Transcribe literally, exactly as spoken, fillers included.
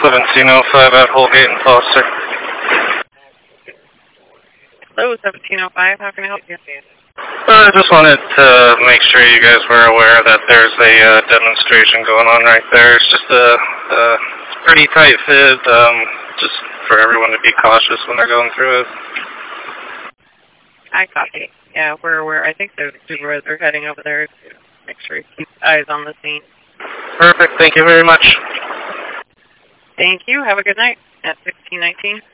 seventeen oh five at Holgate and Foster. Hello, seventeen oh five. How can I help you? Uh, I just wanted to make sure you guys were aware that there's a uh, demonstration going on right there. It's just a, a pretty tight fit, um, just for everyone to be cautious when they're going through it. I copy. Yeah, we're aware. I think the supervisors are heading over there to make sure you keep eyes on the scene. Perfect. Thank you very much. Thank you. Have a good night at sixteen nineteen.